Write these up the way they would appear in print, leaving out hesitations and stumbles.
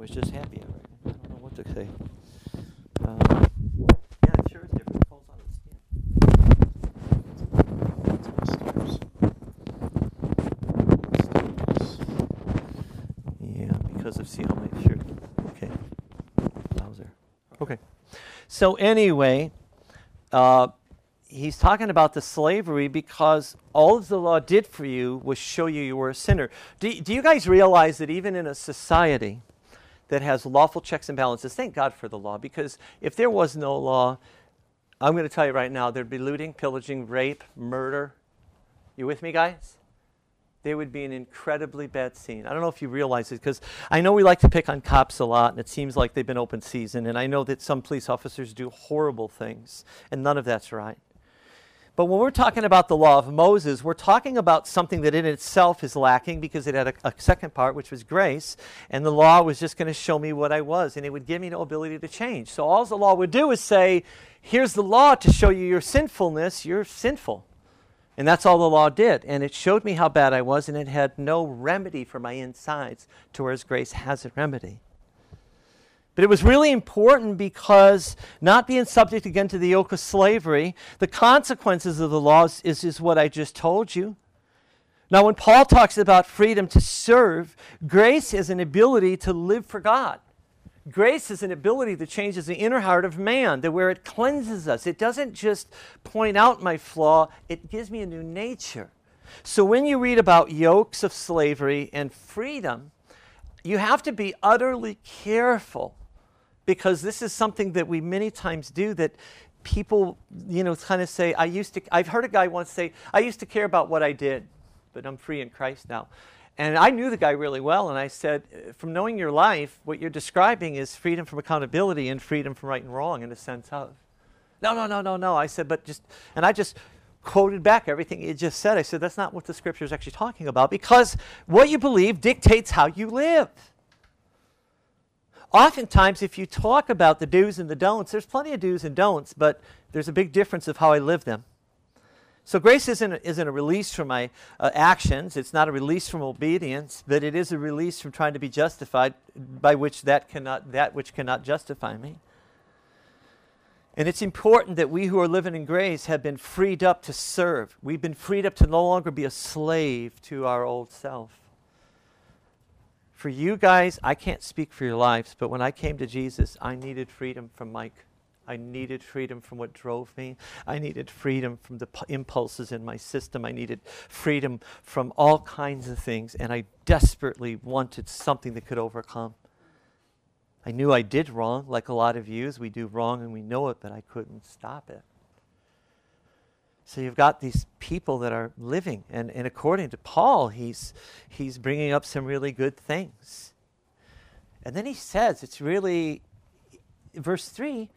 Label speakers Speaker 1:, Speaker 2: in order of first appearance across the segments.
Speaker 1: was just happy. I don't know what to say. Yeah, it sure is different. It falls on its skin. Yeah, because of, see how my shirt. Okay. Bowser. Okay. So anyway, he's talking about the slavery because all the law did for you was show you were a sinner. Do you guys realize that even in a society that has lawful checks and balances, thank God for the law, because if there was no law, I'm going to tell you right now, there'd be looting, pillaging, rape, murder. You with me, guys? There would be an incredibly bad scene. I don't know if you realize it, because I know we like to pick on cops a lot, and it seems like they've been open season, and I know that some police officers do horrible things, and none of that's right. But when we're talking about the law of Moses, we're talking about something that in itself is lacking because it had a second part, which was grace. And the law was just going to show me what I was, and it would give me no ability to change. So all the law would do is say, here's the law to show you your sinfulness. You're sinful. And that's all the law did. And it showed me how bad I was, and it had no remedy for my insides, to whereas grace has a remedy. But it was really important because not being subject again to the yoke of slavery, the consequences of the laws is what I just told you. Now, when Paul talks about freedom to serve, grace is an ability to live for God. Grace is an ability that changes the inner heart of man, that where it cleanses us. It doesn't just point out my flaw, it gives me a new nature. So when you read about yokes of slavery and freedom, you have to be utterly careful, because this is something that we many times do, that people, kind of say, I've heard a guy once say, I used to care about what I did, but I'm free in Christ now. And I knew the guy really well, and I said, from knowing your life, what you're describing is freedom from accountability and freedom from right and wrong in the sense of. No. I said, and I just quoted back everything he just said. I said, that's not what the scripture is actually talking about, because what you believe dictates how you live. Oftentimes, if you talk about the do's and the don'ts, there's plenty of do's and don'ts, but there's a big difference of how I live them. So grace isn't a release from my actions. It's not a release from obedience, but it is a release from trying to be justified, by which that which cannot justify me. And it's important that we who are living in grace have been freed up to serve. We've been freed up to no longer be a slave to our old self. For you guys, I can't speak for your lives, but when I came to Jesus, I needed freedom from Mike. I needed freedom from what drove me. I needed freedom from the impulses in my system. I needed freedom from all kinds of things, and I desperately wanted something that could overcome. I knew I did wrong, like a lot of you, as we do wrong and we know it, but I couldn't stop it. So you've got these people that are living, and according to Paul, he's bringing up some really good things. And then he says, it's really, verse 3,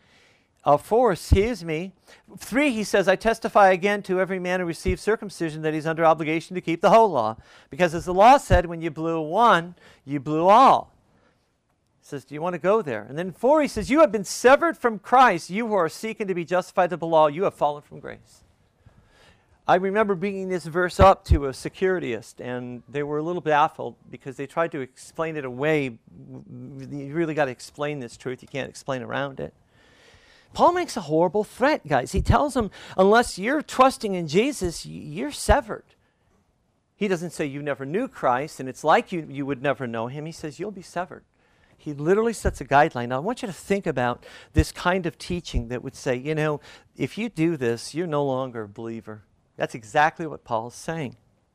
Speaker 1: 3, he says, I testify again to every man who receives circumcision that he's under obligation to keep the whole law. Because as the law said, when you blew one, you blew all. He says, do you want to go there? And then 4, he says, you have been severed from Christ. You who are seeking to be justified to the law, you have fallen from grace. I remember bringing this verse up to a securityist, and they were a little baffled because they tried to explain it away. You really got to explain this truth. You can't explain around it. Paul makes a horrible threat, guys. He tells them, unless you're trusting in Jesus, you're severed. He doesn't say you never knew Christ, and it's like you would never know him. He says you'll be severed. He literally sets a guideline. Now, I want you to think about this kind of teaching that would say, if you do this, you're no longer a believer. That's exactly what Paul's saying.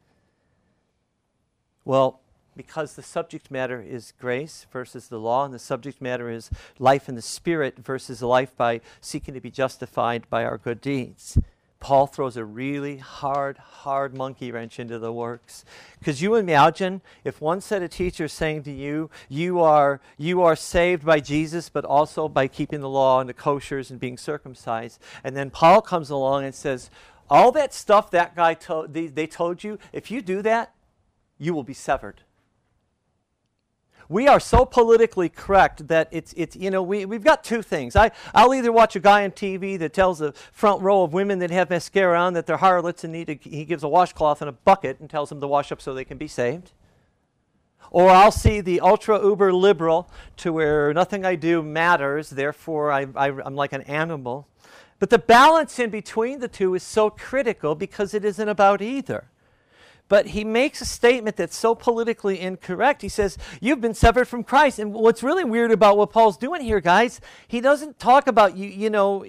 Speaker 1: Well, because the subject matter is grace versus the law, and the subject matter is life in the Spirit versus life by seeking to be justified by our good deeds, Paul throws a really hard monkey wrench into the works. Because you imagine if one set of teachers saying to you, you are saved by Jesus, but also by keeping the law and the koshers and being circumcised. And then Paul comes along and says, all that stuff that guy they told you, if you do that, you will be severed. We are so politically correct that we've got two things. I'll either watch a guy on TV that tells the front row of women that have mascara on that they're harlots and he gives a washcloth and a bucket and tells them to wash up so they can be saved. Or I'll see the ultra uber liberal to where nothing I do matters, therefore I'm like an animal. But the balance in between the two is so critical because it isn't about either. But he makes a statement that's so politically incorrect. He says, you've been severed from Christ. And what's really weird about what Paul's doing here, guys, he doesn't talk about you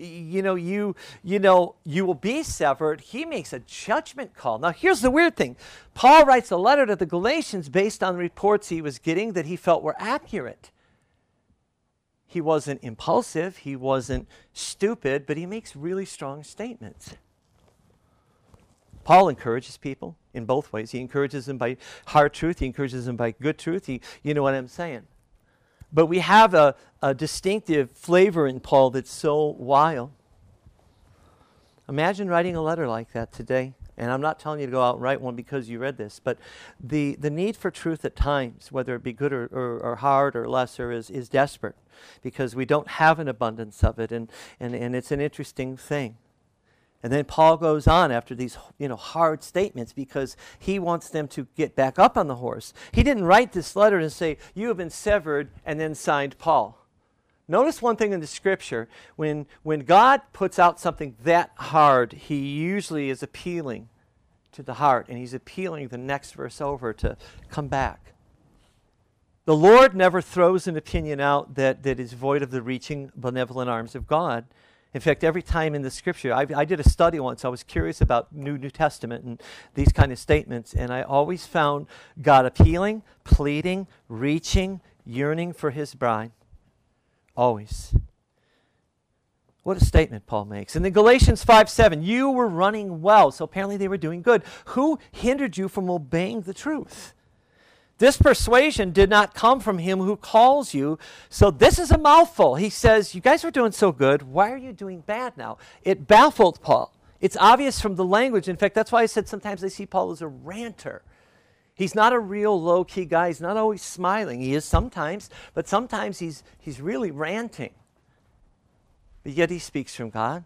Speaker 1: will be severed. He makes a judgment call. Now, here's the weird thing. Paul writes a letter to the Galatians based on reports he was getting that he felt were accurate. He wasn't impulsive. He wasn't stupid, but he makes really strong statements. Paul encourages people in both ways. He encourages them by hard truth. He encourages them by good truth. You know what I'm saying. But we have a distinctive flavor in Paul that's so wild. Imagine writing a letter like that today. And I'm not telling you to go out and write one because you read this. But the need for truth at times, whether it be good or hard or lesser, is desperate. Because we don't have an abundance of it. And it's an interesting thing. And then Paul goes on after these, hard statements because he wants them to get back up on the horse. He didn't write this letter and say, you have been severed, and then signed Paul. Notice one thing in the scripture. When God puts out something that hard, he usually is appealing to the heart, and he's appealing the next verse over to come back. The Lord never throws an opinion out that is void of the reaching, benevolent arms of God. In fact, every time in the scripture, I did a study once. I was curious about New Testament and these kind of statements, and I always found God appealing, pleading, reaching, yearning for his bride. Always. What a statement Paul makes. And then Galatians 5:7, you were running well. So apparently they were doing good. Who hindered you from obeying the truth? This persuasion did not come from him who calls you. So this is a mouthful. He says, you guys were doing so good. Why are you doing bad now? It baffled Paul. It's obvious from the language. In fact, that's why I said sometimes I see Paul as a ranter. He's not a real low-key guy. He's not always smiling. He is sometimes, but sometimes he's really ranting. But yet he speaks from God.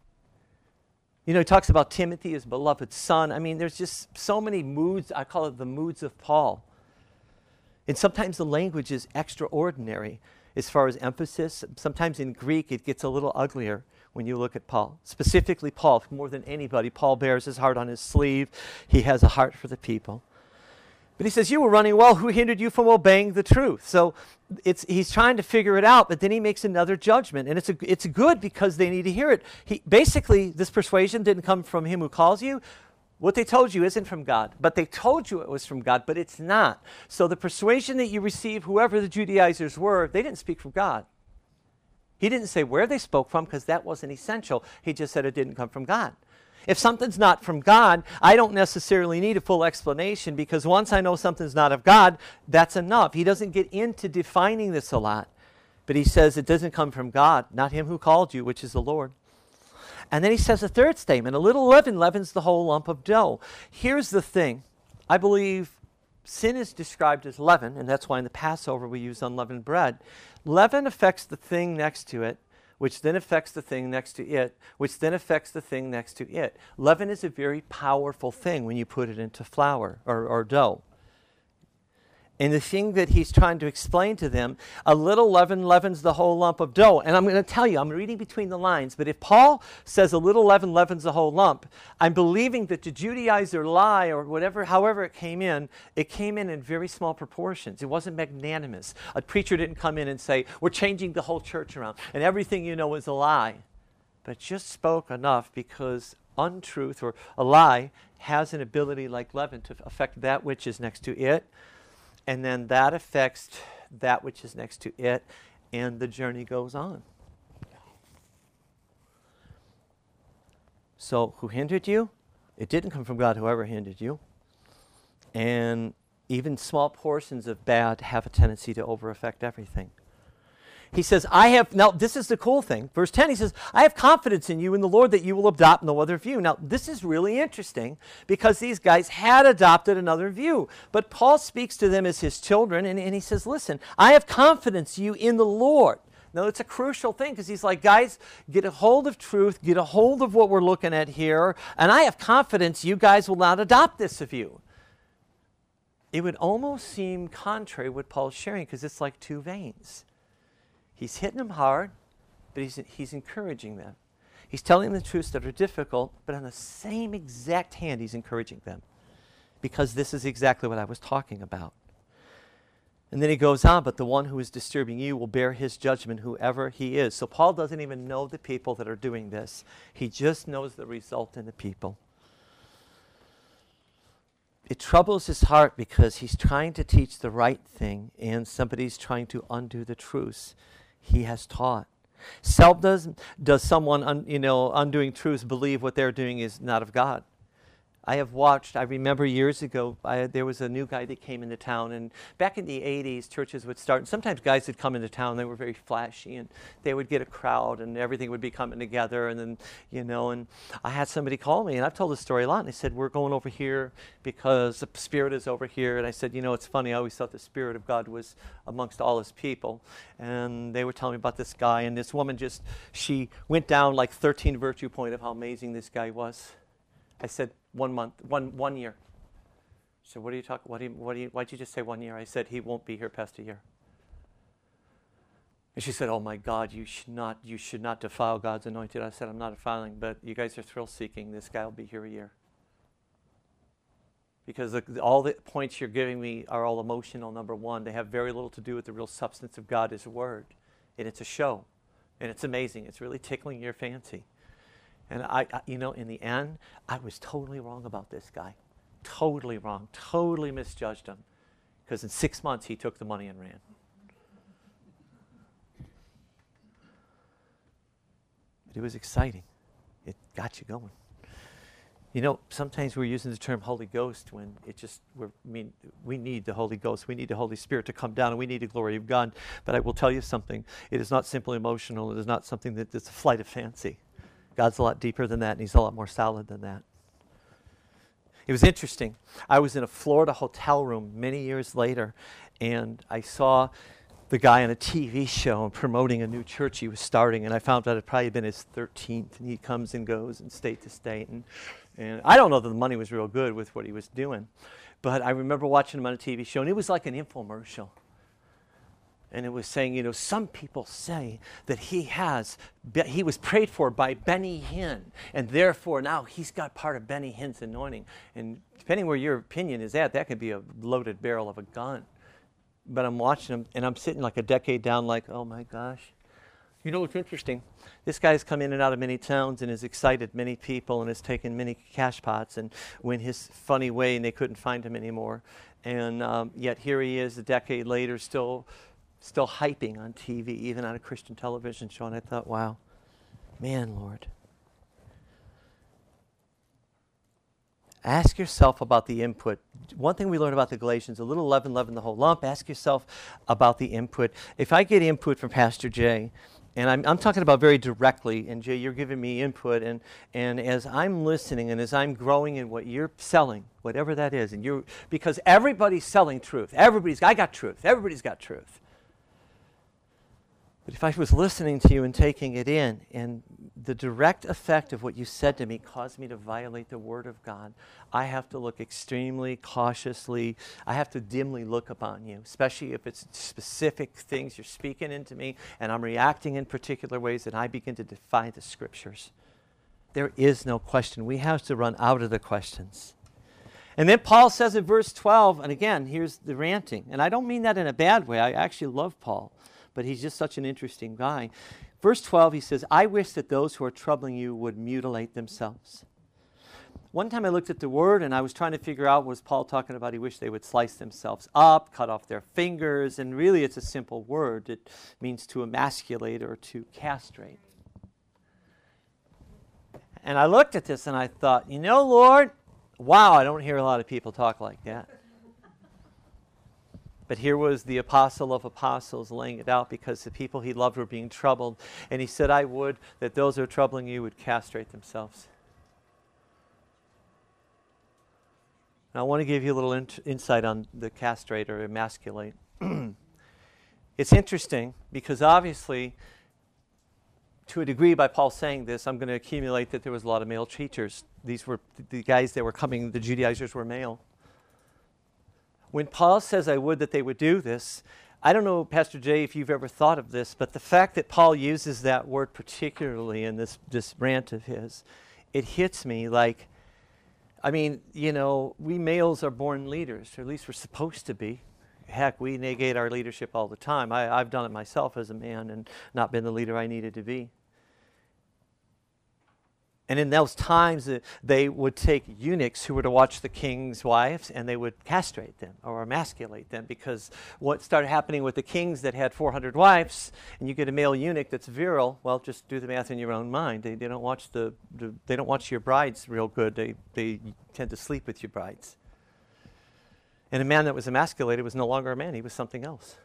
Speaker 1: He talks about Timothy, his beloved son. I mean, there's just so many moods. I call it the moods of Paul. And sometimes the language is extraordinary as far as emphasis. Sometimes in Greek it gets a little uglier when you look at Paul. Specifically Paul, more than anybody, Paul bears his heart on his sleeve. He has a heart for the people. But he says, you were running well. Who hindered you from obeying the truth? So he's trying to figure it out, but then he makes another judgment. And it's good because they need to hear it. Basically, this persuasion didn't come from him who calls you. What they told you isn't from God, but they told you it was from God, but it's not. So the persuasion that you receive, whoever the Judaizers were, they didn't speak from God. He didn't say where they spoke from because that wasn't essential. He just said it didn't come from God. If something's not from God, I don't necessarily need a full explanation because once I know something's not of God, that's enough. He doesn't get into defining this a lot, but he says it doesn't come from God, not him who called you, which is the Lord. And then he says a third statement, a little leaven leavens the whole lump of dough. Here's the thing. I believe sin is described as leaven, and that's why in the Passover we use unleavened bread. Leaven affects the thing next to it, which then affects the thing next to it, which then affects the thing next to it. Leaven is a very powerful thing when you put it into flour or dough. And the thing that he's trying to explain to them, a little leaven leavens the whole lump of dough. And I'm going to tell you, I'm reading between the lines, but if Paul says a little leaven leavens the whole lump, I'm believing that the Judaizer lie or whatever, however it came in very small proportions. It wasn't magnanimous. A preacher didn't come in and say, we're changing the whole church around, and everything you know is a lie. But just spoke enough because untruth or a lie has an ability like leaven to affect that which is next to it. And then that affects that which is next to it, and the journey goes on. So, who hindered you? It didn't come from God, whoever hindered you. And even small portions of bad have a tendency to over-affect everything. He says, now this is the cool thing. Verse 10, he says, I have confidence in you in the Lord that you will adopt no other view. Now, this is really interesting because these guys had adopted another view. But Paul speaks to them as his children, and he says, listen, I have confidence in you in the Lord. Now, it's a crucial thing because he's like, guys, get a hold of truth, get a hold of what we're looking at here, and I have confidence you guys will not adopt this of you. it would almost seem contrary what Paul's sharing, because it's like two veins. He's hitting them hard, but he's encouraging them. He's telling them the truths that are difficult, but on the same exact hand, he's encouraging them, because this is exactly what I was talking about. And then he goes on, but the one who is disturbing you will bear his judgment, whoever he is. So Paul doesn't even know the people that are doing this. He just knows the result in the people. It troubles his heart because he's trying to teach the right thing, and somebody's trying to undo the truths he has taught. Does someone undoing truths believe what they're doing is not of God? I remember years ago, there was a new guy that came into town, and back in the 80s, churches would start, and sometimes guys would come into town, they were very flashy, and they would get a crowd, and everything would be coming together, and then, and I had somebody call me, and I've told this story a lot, and they said, we're going over here because the Spirit is over here, and I said, it's funny, I always thought the Spirit of God was amongst all His people, and they were telling me about this guy, and this woman she went down like 13 virtue point of how amazing this guy was. I said, 1 year. She said, what are you talking, why'd you just say 1 year? I said, he won't be here past a year. And she said, oh my God, you should not defile God's anointed. I said, I'm not defiling, but you guys are thrill seeking. This guy will be here a year. Because all the points you're giving me are all emotional, number one. They have very little to do with the real substance of God, His Word. And it's a show. And it's amazing. It's really tickling your fancy. And in the end, I was totally wrong about this guy. Totally wrong. Totally misjudged him. Because in 6 months, he took the money and ran. But it was exciting. It got you going. Sometimes we're using the term Holy Ghost when we need the Holy Ghost. We need the Holy Spirit to come down, and we need the glory of God. But I will tell you something. It is not simply emotional. It is not something that's a flight of fancy. God's a lot deeper than that, and He's a lot more solid than that. It was interesting. I was in a Florida hotel room many years later, and I saw the guy on a TV show promoting a new church he was starting, and I found out it probably had been his 13th, and he comes and goes and state to state. And I don't know that the money was real good with what he was doing, but I remember watching him on a TV show, and it was like an infomercial. And it was saying, some people say that he was prayed for by Benny Hinn, and therefore now he's got part of Benny Hinn's anointing. And depending where your opinion is at, that could be a loaded barrel of a gun. But I'm watching him, and I'm sitting like a decade down like, oh my gosh. What's interesting? This guy's come in and out of many towns and has excited many people and has taken many cash pots and went his funny way, and they couldn't find him anymore. And yet here he is a decade later still hyping on TV, even on a Christian television show. And I thought, wow, man, Lord. Ask yourself about the input. One thing we learned about the Galatians, a little leaven the whole lump. Ask yourself about the input. If I get input from Pastor Jay, and I'm talking about very directly, and Jay, you're giving me input, and as I'm listening and as I'm growing in what you're selling, whatever that is, because everybody's selling truth. I got truth. Everybody's got truth. But if I was listening to you and taking it in, and the direct effect of what you said to me caused me to violate the Word of God, I have to look extremely cautiously. I have to dimly look upon you, especially if it's specific things you're speaking into me, and I'm reacting in particular ways, and I begin to defy the Scriptures. There is no question. We have to run out of the questions. And then Paul says in verse 12, and again, here's the ranting. And I don't mean that in a bad way. I actually love Paul. But he's just such an interesting guy. Verse 12, he says, I wish that those who are troubling you would mutilate themselves. One time I looked at the word and I was trying to figure out, was Paul talking about he wished they would slice themselves up, cut off their fingers, and really it's a simple word. It means to emasculate or to castrate. And I looked at this and I thought, Lord, wow, I don't hear a lot of people talk like that. But here was the apostle of apostles laying it out because the people he loved were being troubled. And he said, I would that those who are troubling you would castrate themselves. Now, I want to give you a little insight on the castrate or emasculate. It's interesting because obviously, to a degree by Paul saying this, I'm going to accumulate that there was a lot of male teachers. These were the guys that were coming, the Judaizers were male. when Paul says, I would that they would do this, I don't know, Pastor Jay, if you've ever thought of this, but the fact that Paul uses that word particularly in this rant of his, it hits me like, I mean, you know, we males are born leaders, or at least we're supposed to be. Heck, we negate our leadership all the time. I've done it myself as a man and not been the leader I needed to be. And in those times, they would take eunuchs who were to watch the king's wives, and they would castrate them or emasculate them, because what started happening with the kings that had 400 wives, and you get a male eunuch that's virile, well, just do the math in your own mind. They don't watch they don't watch your brides real good. They tend to sleep with your brides. And a man that was emasculated was no longer a man. He was something else.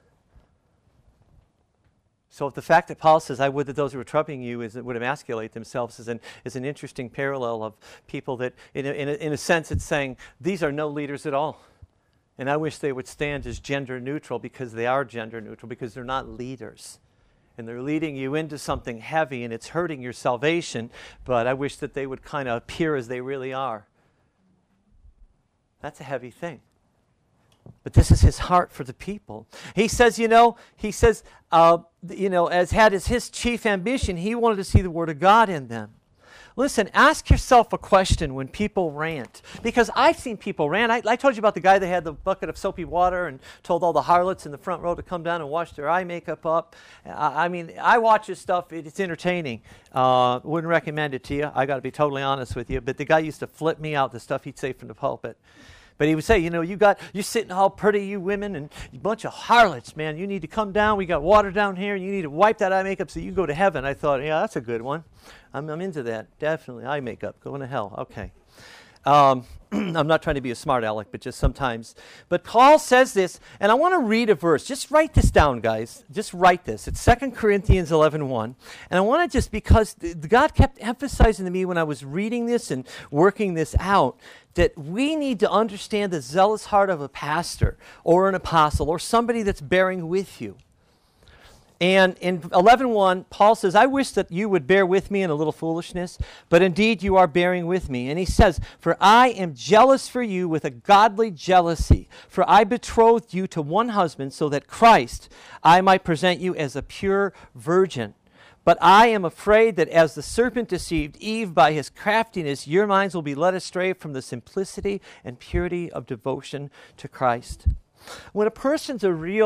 Speaker 1: So the fact that Paul says, I would that those who are troubling you would emasculate themselves is an interesting parallel of people that, in a sense, it's saying, these are no leaders at all. And I wish they would stand as gender neutral, because they are gender neutral, because they're not leaders. And they're leading you into something heavy, and it's hurting your salvation, but I wish that they would kind of appear as they really are. That's a heavy thing. But this is his heart for the people. He says, as his chief ambition, he wanted to see the Word of God in them. Listen, ask yourself a question when people rant. Because I've seen people rant. I told you about the guy that had the bucket of soapy water and told all the harlots in the front row to come down and wash their eye makeup up. I mean, I watch this stuff. It's entertaining. Wouldn't recommend it to you. I got to be totally honest with you. But the guy used to flip me out, the stuff he'd say from the pulpit. But he would say, you're sitting all pretty, you women, and you bunch of harlots, man. You need to come down. We got water down here, and you need to wipe that eye makeup so you go to heaven. I thought, yeah, that's a good one. I'm into that. Definitely. Eye makeup. Going to hell. Okay. I'm not trying to be a smart aleck, but just sometimes. But Paul says this, and I want to read a verse. Just write this down, guys. Just write this. It's 2 Corinthians 11:1. And I want to just, because God kept emphasizing to me when I was reading this and working this out, that we need to understand the zealous heart of a pastor or an apostle or somebody that's bearing with you. And in 11:1, Paul says, I wish that you would bear with me in a little foolishness, but indeed you are bearing with me. And he says, for I am jealous for you with a godly jealousy. For I betrothed you to one husband, so that Christ, I might present you as a pure virgin. But I am afraid that as the serpent deceived Eve by his craftiness, your minds will be led astray from the simplicity and purity of devotion to Christ. When a person's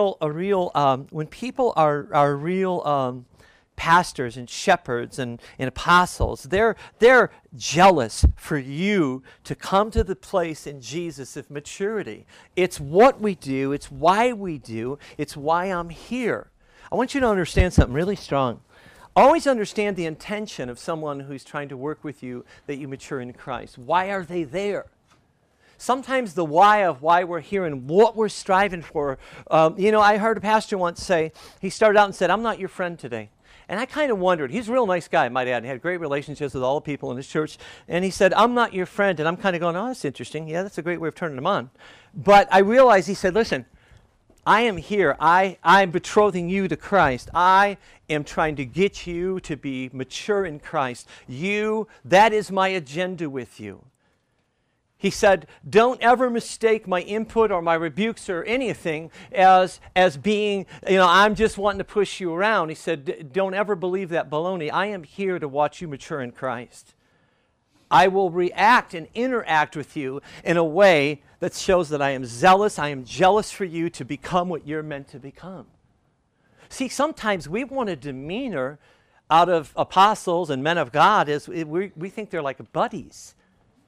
Speaker 1: when people are real pastors and shepherds and apostles, they're jealous for you to come to the place in Jesus of maturity. It's what we do. It's why we do. It's why I'm here. I want you to understand something really strong. Always understand the intention of someone who's trying to work with you that you mature in Christ. Why are they there? Sometimes the why of why we're here and what we're striving for. I heard a pastor once say, he started out and said, I'm not your friend today. And I kind of wondered. He's a real nice guy, I might add. He had great relationships with all the people in his church. And he said, I'm not your friend. And I'm kind of going, oh, that's interesting. Yeah, that's a great way of turning him on. But I realized, he said, listen, I am here. I'm betrothing you to Christ. I am trying to get you to be mature in Christ. That is my agenda with you. He said, don't ever mistake my input or my rebukes or anything as being, I'm just wanting to push you around. He said, don't ever believe that baloney. I am here to watch you mature in Christ. I will react and interact with you in a way that shows that I am zealous. I am jealous for you to become what you're meant to become. See, sometimes we want a demeanor out of apostles and men of God is we think they're like buddies.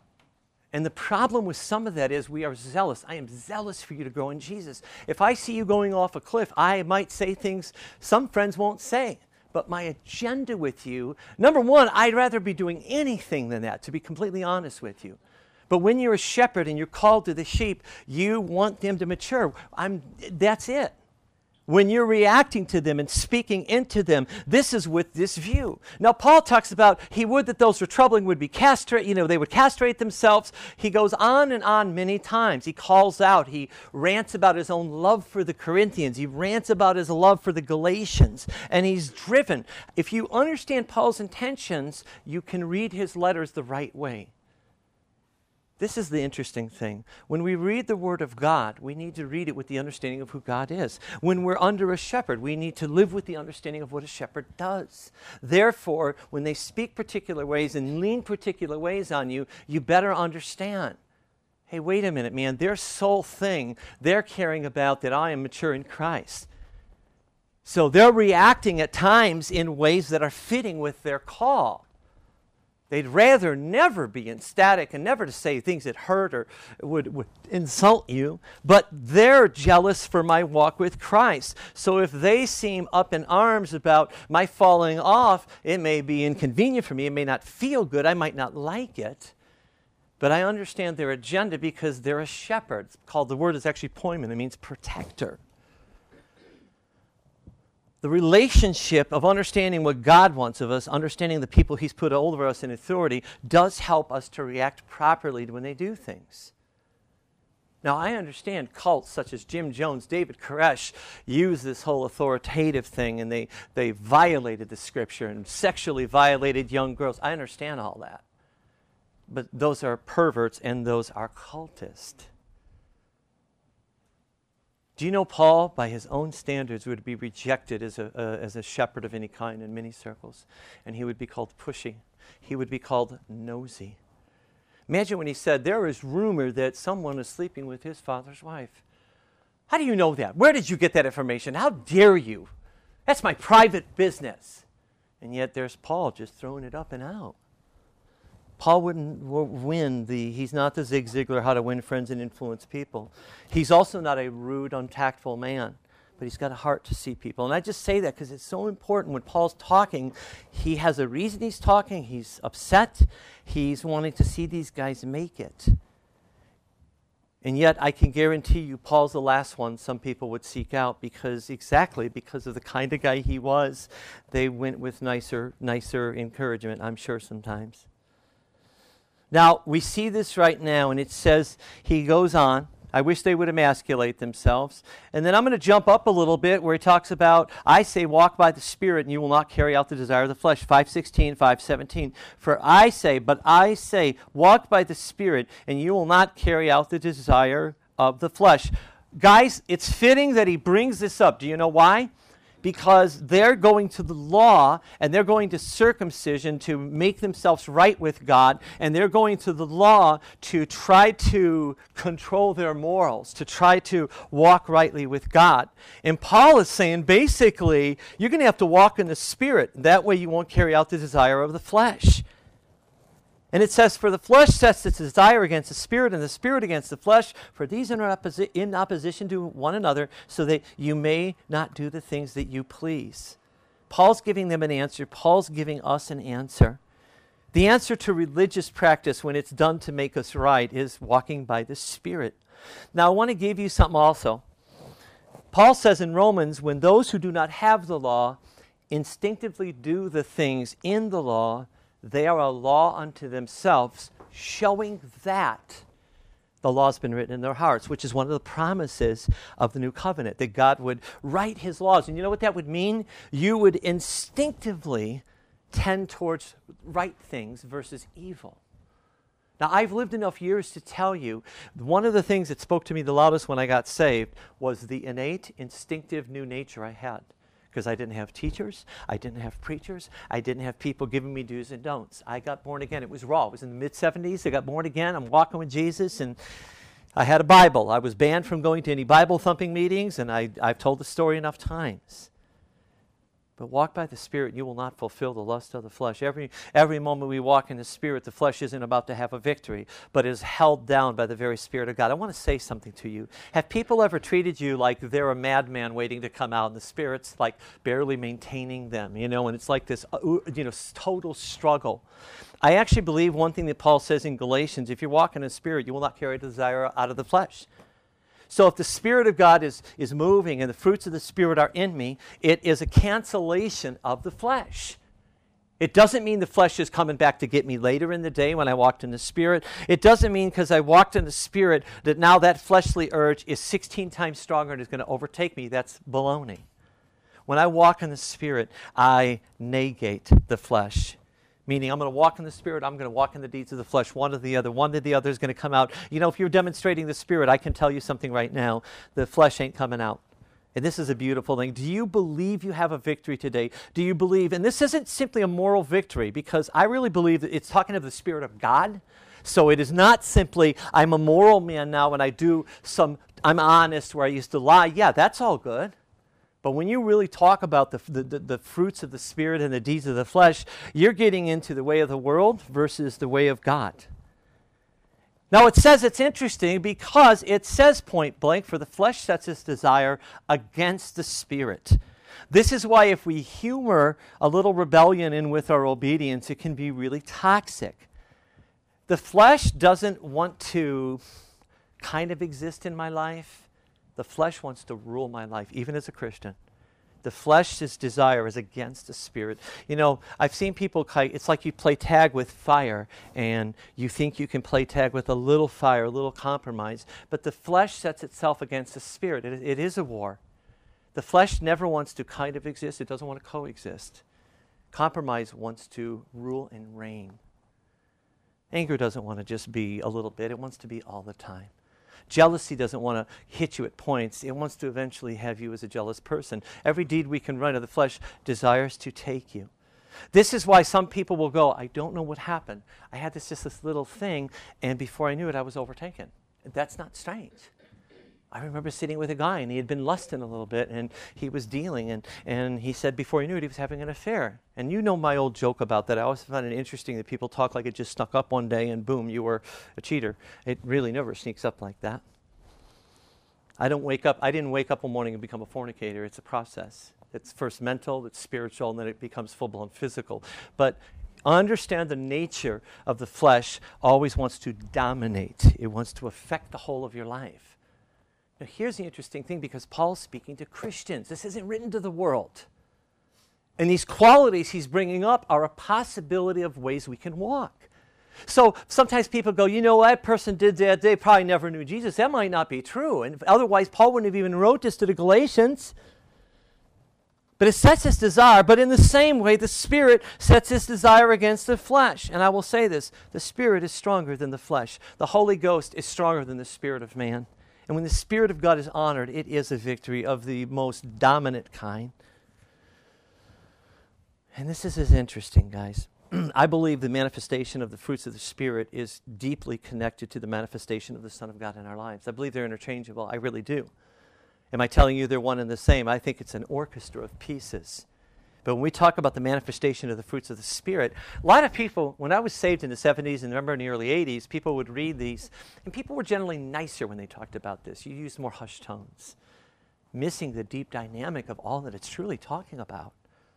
Speaker 1: And the problem with some of that is we are zealous. I am zealous for you to grow in Jesus. If I see you going off a cliff, I might say things some friends won't say. But my agenda with you, number one, I'd rather be doing anything than that, to be completely honest with you. But when you're a shepherd and you're called to the sheep, you want them to mature. That's it. When you're reacting to them and speaking into them, this is with this view. Now, Paul talks about he would that those who are troubling would be castrated, they would castrate themselves. He goes on and on many times. He calls out, he rants about his own love for the Corinthians. He rants about his love for the Galatians. And he's driven. If you understand Paul's intentions, you can read his letters the right way. This is the interesting thing. When we read the Word of God, we need to read it with the understanding of who God is. When we're under a shepherd, we need to live with the understanding of what a shepherd does. Therefore, when they speak particular ways and lean particular ways on you, you better understand. Hey, wait a minute, man. Their sole thing they're caring about that I am mature in Christ. So they're reacting at times in ways that are fitting with their call. They'd rather never be ecstatic and never to say things that hurt or would insult you, but they're jealous for my walk with Christ. So if they seem up in arms about my falling off, it may be inconvenient for me. It may not feel good. I might not like it. But I understand their agenda because they're a shepherd. It's called, the word is actually poimen. It means protector. The relationship of understanding what God wants of us, understanding the people He's put over us in authority, does help us to react properly when they do things. Now, I understand cults such as Jim Jones, David Koresh use this whole authoritative thing, and they violated the Scripture and sexually violated young girls. I understand all that. But those are perverts and those are cultists. Do you know Paul, by his own standards, would be rejected as a shepherd of any kind in many circles? And he would be called pushy. He would be called nosy. Imagine when he said, there is rumor that someone is sleeping with his father's wife. How do you know that? Where did you get that information? How dare you? That's my private business. And yet there's Paul just throwing it up and out. Paul wouldn't win he's not the Zig Ziglar, how to win friends and influence people. He's also not a rude, untactful man, but he's got a heart to see people. And I just say that because it's so important. When Paul's talking, he has a reason he's talking. He's upset. He's wanting to see these guys make it. And yet I can guarantee you Paul's the last one some people would seek out because of the kind of guy he was. They went with nicer encouragement, I'm sure, sometimes. Now, we see this right now, and it says, he goes on, I wish they would emasculate themselves. And then I'm going to jump up a little bit where he talks about, I say, walk by the Spirit, and you will not carry out the desire of the flesh. 5:16, 5:17. But I say, walk by the Spirit, and you will not carry out the desire of the flesh. Guys, it's fitting that he brings this up. Do you know why? Because they're going to the law and they're going to circumcision to make themselves right with God, and they're going to the law to try to control their morals, to try to walk rightly with God. And Paul is saying basically you're going to have to walk in the Spirit. That way you won't carry out the desire of the flesh. And it says, for the flesh sets its desire against the Spirit, and the Spirit against the flesh, for these are in opposition to one another, so that you may not do the things that you please. Paul's giving them an answer. Paul's giving us an answer. The answer to religious practice, when it's done to make us right, is walking by the Spirit. Now, I want to give you something also. Paul says in Romans, when those who do not have the law instinctively do the things in the law, they are a law unto themselves, showing that the law's been written in their hearts, which is one of the promises of the new covenant, that God would write his laws. And you know what that would mean? You would instinctively tend towards right things versus evil. Now, I've lived enough years to tell you, one of the things that spoke to me the loudest when I got saved was the innate, instinctive new nature I had. Because I didn't have teachers, I didn't have preachers, I didn't have people giving me do's and don'ts. I got born again. It was raw. It was in the mid-'70s. I got born again. I'm walking with Jesus, and I had a Bible. I was banned from going to any Bible-thumping meetings, and I've told the story enough times. But walk by the Spirit, and you will not fulfill the lust of the flesh. Every moment we walk in the Spirit, the flesh isn't about to have a victory, but is held down by the very Spirit of God. I want to say something to you. Have people ever treated you like they're a madman waiting to come out, and the Spirit's like barely maintaining them, and it's like this, total struggle? I actually believe one thing that Paul says in Galatians, if you walk in the Spirit, you will not carry the desire out of the flesh. So if the Spirit of God is moving and the fruits of the Spirit are in me, it is a cancellation of the flesh. It doesn't mean the flesh is coming back to get me later in the day when I walked in the Spirit. It doesn't mean because I walked in the Spirit that now that fleshly urge is 16 times stronger and is going to overtake me. That's baloney. When I walk in the Spirit, I negate the flesh Meaning, I'm going to walk in the Spirit, I'm going to walk in the deeds of the flesh, one or the other. One or the other is going to come out. You know, if you're demonstrating the Spirit, I can tell you something right now. The flesh ain't coming out. And this is a beautiful thing. Do you believe you have a victory today? Do you believe, and this isn't simply a moral victory, because I really believe that it's talking of the Spirit of God. So it is not simply, I'm a moral man now and I'm honest where I used to lie. Yeah, that's all good. But when you really talk about the fruits of the Spirit and the deeds of the flesh, you're getting into the way of the world versus the way of God. Now it says it's interesting because it says point blank, for the flesh sets its desire against the Spirit. This is why if we humor a little rebellion in with our obedience, it can be really toxic. The flesh doesn't want to kind of exist in my life. The flesh wants to rule my life, even as a Christian. The flesh's desire is against the Spirit. You know, I've seen people, it's like you play tag with fire, and you think you can play tag with a little fire, a little compromise, but the flesh sets itself against the Spirit. It is a war. The flesh never wants to kind of exist. It doesn't want to coexist. Compromise wants to rule and reign. Anger doesn't want to just be a little bit. It wants to be all the time. Jealousy doesn't want to hit you at points. It wants to eventually have you as a jealous person. Every deed we can run of the flesh desires to take you. This is why some people will go, I don't know what happened. I had this little thing, and before I knew it, I was overtaken. That's not strange. I remember sitting with a guy, and he had been lusting a little bit, and he was dealing, and he said before he knew it, he was having an affair. And you know my old joke about that. I always find it interesting that people talk like it just snuck up one day, and boom, you were a cheater. It really never sneaks up like that. I didn't wake up one morning and become a fornicator. It's a process. It's first mental, it's spiritual, and then it becomes full-blown physical. But understand the nature of the flesh always wants to dominate. It wants to affect the whole of your life. Now, here's the interesting thing, because Paul's speaking to Christians. This isn't written to the world. And these qualities he's bringing up are a possibility of ways we can walk. So sometimes people go, you know, that person did that. They probably never knew Jesus. That might not be true. And otherwise, Paul wouldn't have even wrote this to the Galatians. But it sets its desire. But in the same way, the Spirit sets its desire against the flesh. And I will say this, the Spirit is stronger than the flesh. The Holy Ghost is stronger than the spirit of man. And when the Spirit of God is honored, it is a victory of the most dominant kind. And this is interesting, guys. I believe the manifestation of the fruits of the Spirit is deeply connected to the manifestation of the Son of God in our lives. I believe they're interchangeable. I really do. Am I telling you they're one and the same? I think it's an orchestra of pieces. But when we talk about the manifestation of the fruits of the Spirit, a lot of people, when I was saved in the 70s and remember in the early 80s, people would read these, and people were generally nicer when they talked about this. You used more hushed tones, missing the deep dynamic of all that it's truly talking about.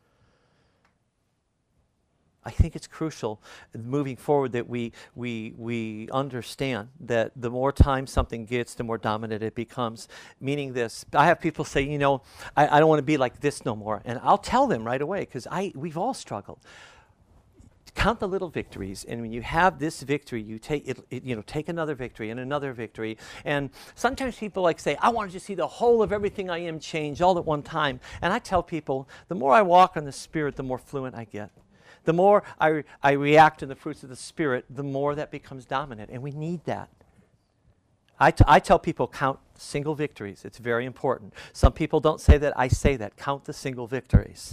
Speaker 1: I think it's crucial moving forward that we understand that the more time something gets, the more dominant it becomes. Meaning this, I have people say, you know, I don't want to be like this no more. And I'll tell them right away, because we've all struggled. Count the little victories, and when you have this victory, you take it, take another victory and another victory. And sometimes people say, I want to just see the whole of everything I am change all at one time. And I tell people, the more I walk in the Spirit, the more fluent I get. The more I react to the fruits of the Spirit, the more that becomes dominant. And we need that. I tell people, count single victories. It's very important. Some people don't say that. I say that. Count the single victories.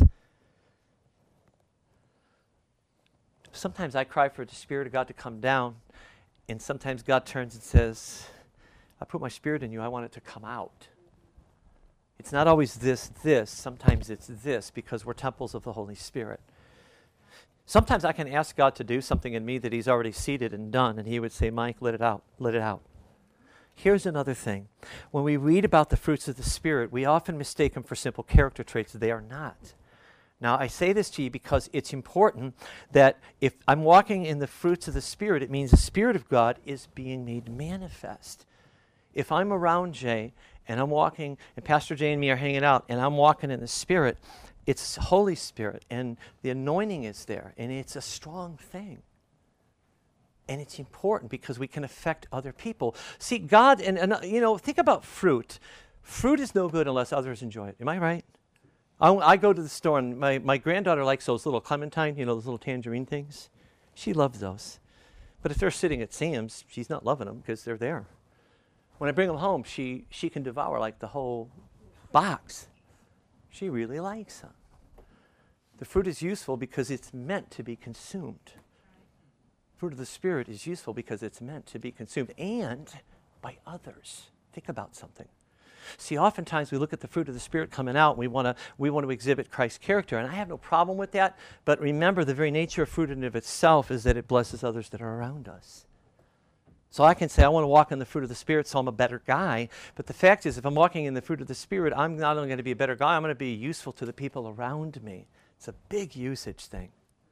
Speaker 1: Sometimes I cry for the Spirit of God to come down. And sometimes God turns and says, I put my Spirit in you. I want it to come out. It's not always this. Sometimes it's this, because we're temples of the Holy Spirit. Sometimes I can ask God to do something in me that He's already seated and done, and He would say, Mike, let it out, let it out. Here's another thing. When we read about the fruits of the Spirit, we often mistake them for simple character traits. They are not. Now, I say this to you because it's important that if I'm walking in the fruits of the Spirit, it means the Spirit of God is being made manifest. If I'm around Jay, and I'm walking, and Pastor Jay and me are hanging out, and I'm walking in the Spirit, it's Holy Spirit, and the anointing is there, and it's a strong thing. And it's important because we can affect other people. See, God, and think about fruit. Fruit is no good unless others enjoy it. Am I right? I go to the store, and my granddaughter likes those little clementine, those little tangerine things. She loves those. But if they're sitting at Sam's, she's not loving them because they're there. When I bring them home, she can devour like the whole box. She really likes them. The fruit is useful because it's meant to be consumed. Fruit of the Spirit is useful because it's meant to be consumed and by others. Think about something. See, oftentimes we look at the fruit of the Spirit coming out, and we want to exhibit Christ's character, and I have no problem with that, but remember, the very nature of fruit in and of itself is that it blesses others that are around us. So I can say, I want to walk in the fruit of the Spirit, so I'm a better guy, but the fact is, if I'm walking in the fruit of the Spirit, I'm not only going to be a better guy, I'm going to be useful to the people around me. It's a big usage thing.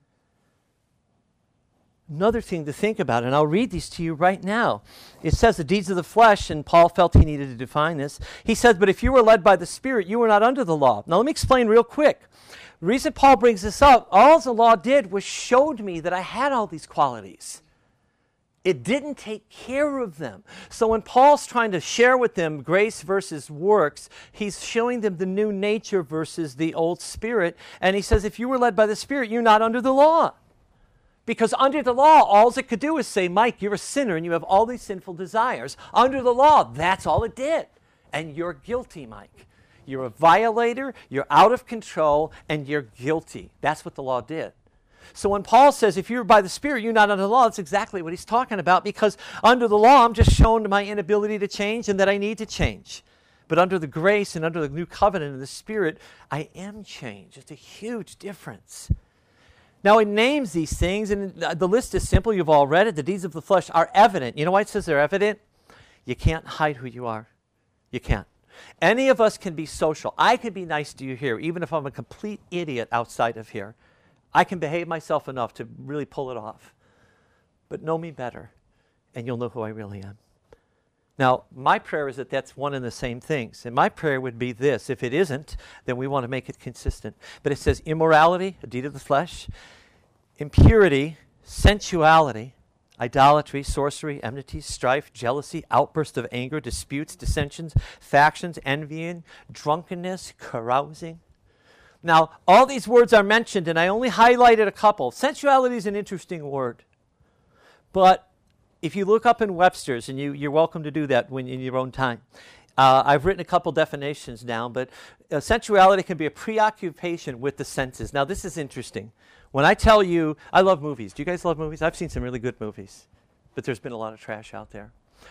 Speaker 1: Another thing to think about, and I'll read these to you right now. It says the deeds of the flesh, and Paul felt he needed to define this. He says, but if you were led by the Spirit, you were not under the law. Now let me explain real quick. The reason Paul brings this up, all the law did was showed me that I had all these qualities. It didn't take care of them. So when Paul's trying to share with them grace versus works, he's showing them the new nature versus the old spirit. And he says, if you were led by the Spirit, you're not under the law. Because under the law, all it could do is say, Mike, you're a sinner and you have all these sinful desires. Under the law, that's all it did. And you're guilty, Mike. You're a violator, you're out of control, and you're guilty. That's what the law did. So when Paul says, if you're by the Spirit, you're not under the law, that's exactly what he's talking about. Because under the law, I'm just shown my inability to change and that I need to change. But under the grace and under the new covenant of the Spirit, I am changed. It's a huge difference. Now, it names these things, and the list is simple. You've all read it. The deeds of the flesh are evident. You know why it says they're evident? You can't hide who you are. You can't. Any of us can be social. I can be nice to you here, even if I'm a complete idiot outside of here. I can behave myself enough to really pull it off. But know me better, and you'll know who I really am. Now, my prayer is that that's one and the same things. And my prayer would be this. If it isn't, then we want to make it consistent. But it says immorality, a deed of the flesh, impurity, sensuality, idolatry, sorcery, enmity, strife, jealousy, outbursts of anger, disputes, dissensions, factions, envying, drunkenness, carousing. Now, all these words are mentioned, and I only highlighted a couple. Sensuality is an interesting word. But if you look up in Webster's, and you're welcome to do that when in your own time, I've written a couple definitions down, but sensuality can be a preoccupation with the senses. Now, this is interesting. When I tell you, I love movies. Do you guys love movies? I've seen some really good movies, but there's been a lot of trash out there.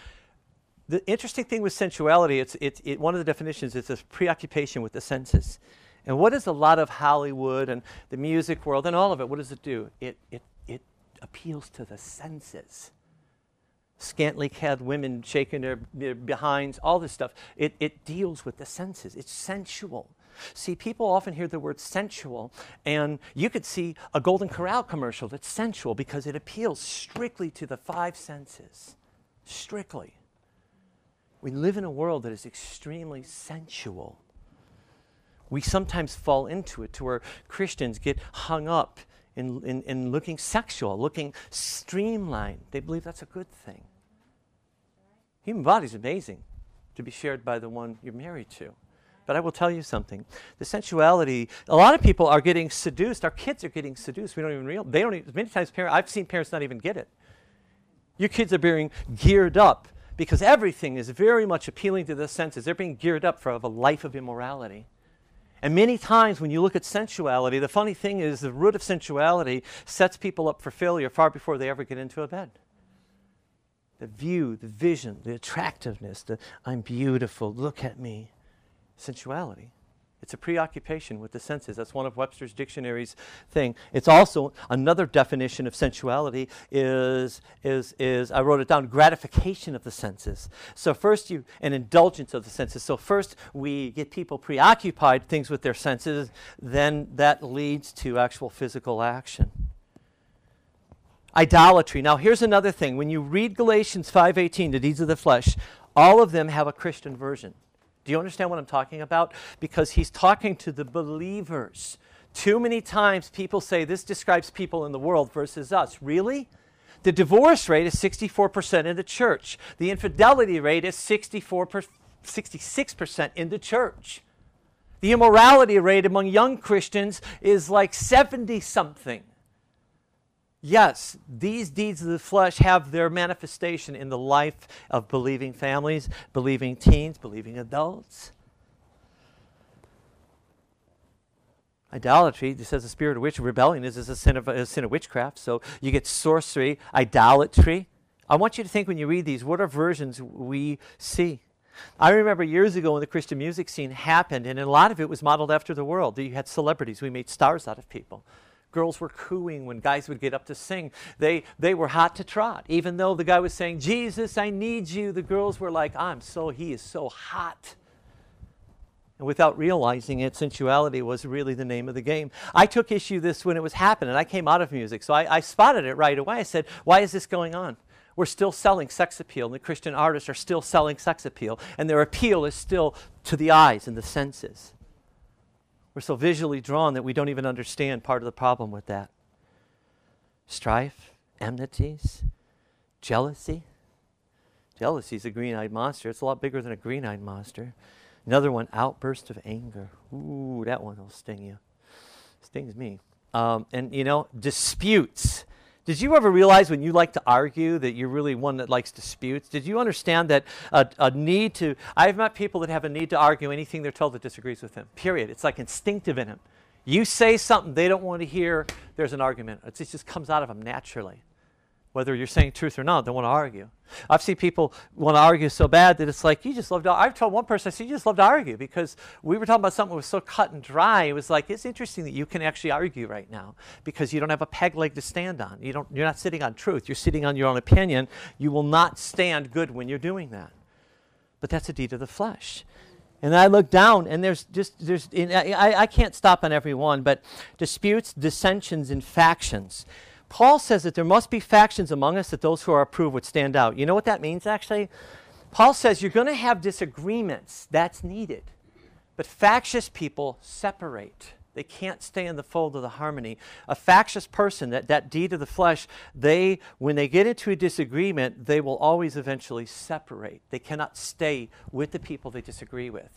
Speaker 1: The interesting thing with sensuality, one of the definitions is a preoccupation with the senses. And what does a lot of Hollywood and the music world and all of it, what does it do? It appeals to the senses. Scantily clad women shaking their behinds, all this stuff. It deals with the senses. It's sensual. See, people often hear the word sensual, and you could see a Golden Corral commercial that's sensual because it appeals strictly to the five senses. Strictly. We live in a world that is extremely sensual. We sometimes fall into it to where Christians get hung up in looking sexual, looking streamlined. They believe that's a good thing. Human body is amazing to be shared by the one you're married to. But I will tell you something. The sensuality, a lot of people are getting seduced. Our kids are getting seduced. We don't even realize. They don't even, many times I've seen parents not even get it. Your kids are being geared up because everything is very much appealing to the senses. They're being geared up for a life of immorality. And many times when you look at sensuality, the funny thing is the root of sensuality sets people up for failure far before they ever get into a bed. The view, the vision, the attractiveness, the I'm beautiful, look at me. Sensuality. It's a preoccupation with the senses. That's one of Webster's dictionary's thing. It's also another definition of sensuality is I wrote it down, gratification of the senses. So first an indulgence of the senses. So first we get people preoccupied things with their senses, then that leads to actual physical action. Idolatry. Now here's another thing. When you read Galatians 5:18, the deeds of the flesh, all of them have a Christian version. Do you understand what I'm talking about? Because he's talking to the believers. Too many times people say this describes people in the world versus us. Really? The divorce rate is 64% in the church. The infidelity rate is 66% in the church. The immorality rate among young Christians is like 70-something. Yes, these deeds of the flesh have their manifestation in the life of believing families, believing teens, believing adults. Idolatry, it says the spirit of which rebellion is a sin of witchcraft. So you get sorcery, idolatry. I want you to think when you read these, what are versions we see? I remember years ago when the Christian music scene happened, and a lot of it was modeled after the world. You had celebrities. We made stars out of people. Girls were cooing when guys would get up to sing. They were hot to trot. Even though the guy was saying, Jesus, I need you, the girls were like, he is so hot. And without realizing it, sensuality was really the name of the game. I took issue this when it was happening. I came out of music, so I spotted it right away. I said, why is this going on? We're still selling sex appeal, and the Christian artists are still selling sex appeal, and their appeal is still to the eyes and the senses. We're so visually drawn that we don't even understand part of the problem with that. Strife, enmities, jealousy. Jealousy is a green-eyed monster. It's a lot bigger than a green-eyed monster. Another one, outburst of anger. Ooh, that one will sting you. Stings me. Disputes. Did you ever realize when you like to argue that you're really one that likes disputes? Did you understand that I've met people that have a need to argue anything they're told that disagrees with them, period. It's like instinctive in them. You say something they don't want to hear, there's an argument. It just comes out of them naturally. Whether you're saying truth or not, they want to argue. I've seen people want to argue so bad that it's like, you just love to argue. I've told one person, I said, you just love to argue because we were talking about something that was so cut and dry. It was like, it's interesting that you can actually argue right now because you don't have a peg leg to stand on. You're not sitting on truth. You're sitting on your own opinion. You will not stand good when you're doing that. But that's a deed of the flesh. And I look down, and I can't stop on every one, but disputes, dissensions, and factions. Paul says that there must be factions among us that those who are approved would stand out. You know what that means, actually? Paul says you're going to have disagreements. That's needed. But factious people separate. They can't stay in the fold of the harmony. A factious person, that deed of the flesh, when they get into a disagreement, they will always eventually separate. They cannot stay with the people they disagree with.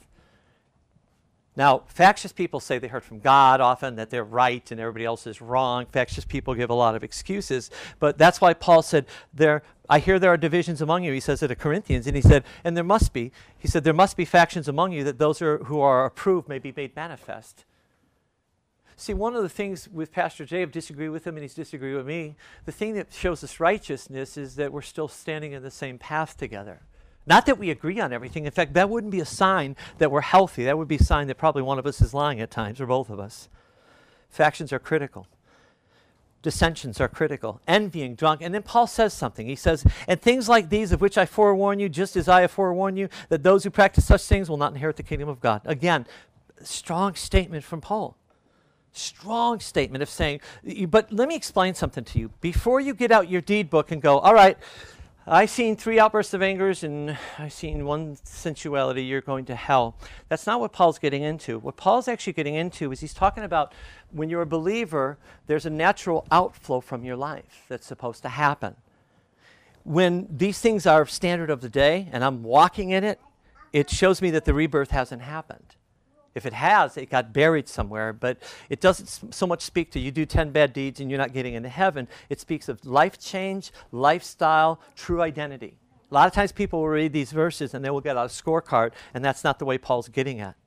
Speaker 1: Now, factious people say they heard from God often, that they're right and everybody else is wrong. Factious people give a lot of excuses. But that's why Paul said, I hear there are divisions among you. He says it to Corinthians, and he said, and there must be. He said, there must be factions among you that those who are approved may be made manifest. See, one of the things with Pastor Jay, I've disagreed with him and he's disagreed with me. The thing that shows us righteousness is that we're still standing in the same path together. Not that we agree on everything. In fact, that wouldn't be a sign that we're healthy. That would be a sign that probably one of us is lying at times, or both of us. Factions are critical. Dissensions are critical. Envying, drunk. And then Paul says something. He says, and things like these of which I forewarn you, just as I have forewarned you, that those who practice such things will not inherit the kingdom of God. Again, strong statement from Paul. Strong statement of saying, but let me explain something to you. Before you get out your deed book and go, all right, I've seen 3 outbursts of angers and I've seen 1 sensuality, you're going to hell. That's not what Paul's getting into. What Paul's actually getting into is he's talking about when you're a believer, there's a natural outflow from your life that's supposed to happen. When these things are standard of the day and I'm walking in it, it shows me that the rebirth hasn't happened. If it has, it got buried somewhere, but it doesn't so much speak to you do 10 bad deeds and you're not getting into heaven. It speaks of life change, lifestyle, true identity. A lot of times people will read these verses and they will get out a scorecard, and that's not the way Paul's getting at.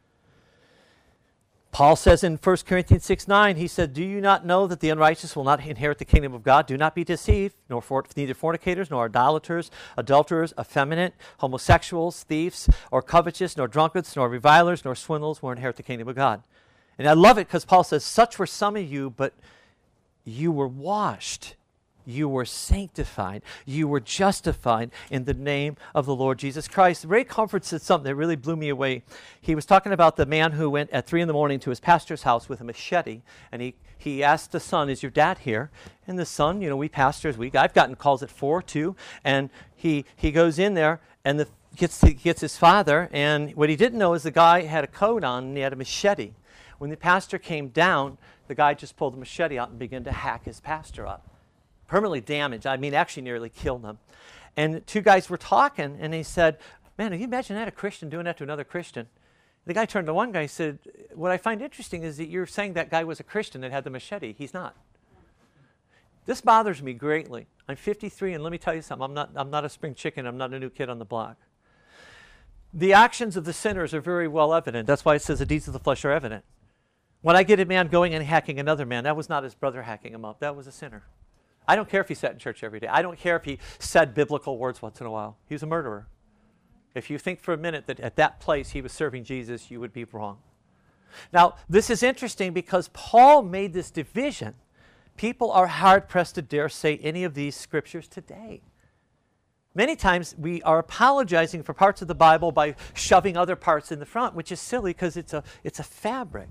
Speaker 1: Paul says in 1 Corinthians 6:9, he said, do you not know that the unrighteous will not inherit the kingdom of God? Do not be deceived, neither fornicators, nor idolaters, adulterers, effeminate, homosexuals, thieves, or covetous, nor drunkards, nor revilers, nor swindlers will inherit the kingdom of God. And I love it because Paul says, such were some of you, but you were washed. You were sanctified. You were justified in the name of the Lord Jesus Christ. Ray Comfort said something that really blew me away. He was talking about the man who went at 3 a.m. to his pastor's house with a machete, and he asked the son, is your dad here? And the son, we pastors, I've gotten calls at 4 too, and he goes in there and gets his father, and what he didn't know is the guy had a coat on and he had a machete. When the pastor came down, the guy just pulled the machete out and began to hack his pastor up. Permanently damaged. Actually nearly killed him. And 2 guys were talking, and he said, man, can you imagine that, a Christian doing that to another Christian? The guy turned to one guy and said, what I find interesting is that you're saying that guy was a Christian that had the machete. He's not. This bothers me greatly. I'm 53, and let me tell you something. I'm not a spring chicken. I'm not a new kid on the block. The actions of the sinners are very well evident. That's why it says the deeds of the flesh are evident. When I get a man going and hacking another man, that was not his brother hacking him up. That was a sinner. I don't care if he sat in church every day. I don't care if he said biblical words once in a while. He was a murderer. If you think for a minute that at that place he was serving Jesus, you would be wrong. Now, this is interesting because Paul made this division. People are hard-pressed to dare say any of these scriptures today. Many times we are apologizing for parts of the Bible by shoving other parts in the front, which is silly because it's a fabric.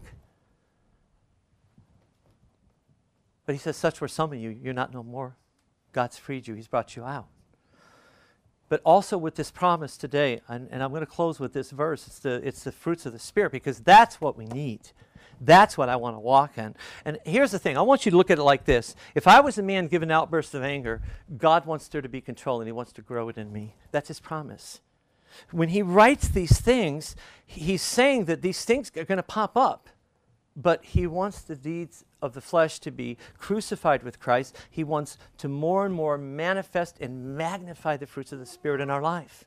Speaker 1: But he says, such were some of you. You're not no more. God's freed you. He's brought you out. But also with this promise today, and I'm going to close with this verse, it's the fruits of the Spirit, because that's what we need. That's what I want to walk in. And here's the thing. I want you to look at it like this. If I was a man given outbursts of anger, God wants there to be control, and he wants to grow it in me. That's his promise. When he writes these things, he's saying that these things are going to pop up. But he wants the deeds of the flesh to be crucified with Christ. He wants to more and more manifest and magnify the fruits of the Spirit in our life.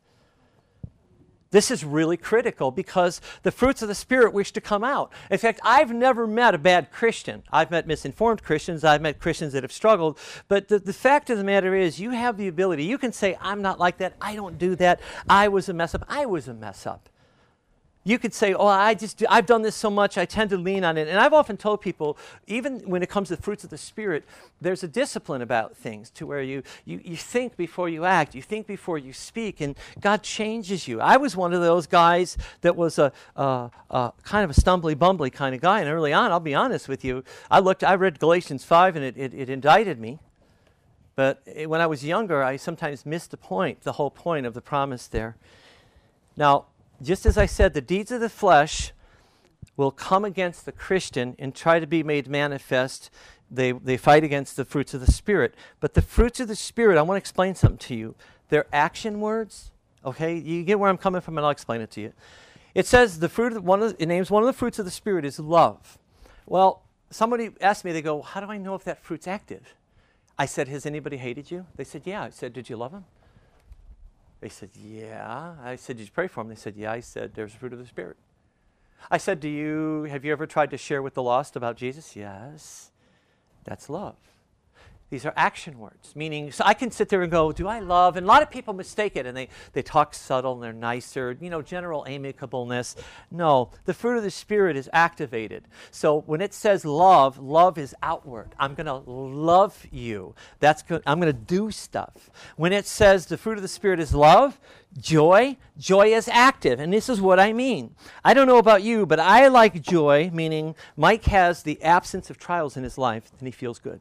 Speaker 1: This is really critical because the fruits of the Spirit wish to come out. In fact, I've never met a bad Christian. I've met misinformed Christians. I've met Christians that have struggled. But the fact of the matter is, you have the ability. You can say, I'm not like that. I don't do that. I was a mess up. I was a mess up. You could say, oh, I've done this so much, I tend to lean on it. And I've often told people, even when it comes to the fruits of the Spirit, there's a discipline about things to where you think before you act, you think before you speak, and God changes you. I was one of those guys that was a kind of a stumbly-bumbly kind of guy, and early on, I'll be honest with you, I read Galatians 5, and it indicted me. But when I was younger, I sometimes missed the whole point of the promise there. Now, just as I said, the deeds of the flesh will come against the Christian and try to be made manifest. They fight against the fruits of the Spirit. But the fruits of the Spirit, I want to explain something to you. They're action words. Okay? You get where I'm coming from, and I'll explain it to you. It says it names one of the fruits of the Spirit is love. Well, somebody asked me, they go, how do I know if that fruit's active? I said, has anybody hated you? They said, yeah. I said, did you love him? They said, yeah. I said, did you pray for him? They said, yeah. I said, there's the fruit of the Spirit. I said, have you ever tried to share with the lost about Jesus? Yes. That's love. These are action words, meaning, so I can sit there and go, do I love? And a lot of people mistake it, and they talk subtle, and they're nicer, general amicableness. No, the fruit of the Spirit is activated. So when it says love is outward. I'm going to love you. I'm going to do stuff. When it says the fruit of the Spirit is love, joy is active, and this is what I mean. I don't know about you, but I like joy, meaning Mike has the absence of trials in his life, and he feels good.